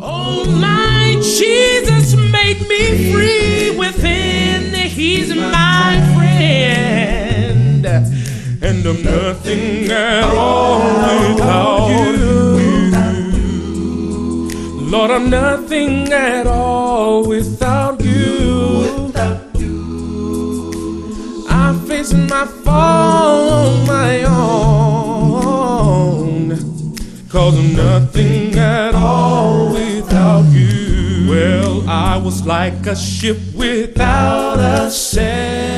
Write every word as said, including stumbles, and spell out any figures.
Oh, my Jesus made me free within. He's my friend, and I'm nothing at all without you. Lord, I'm nothing at all without you. I face my fall on my own, 'cause I'm nothing at all without you. Well, I was like a ship without a sail,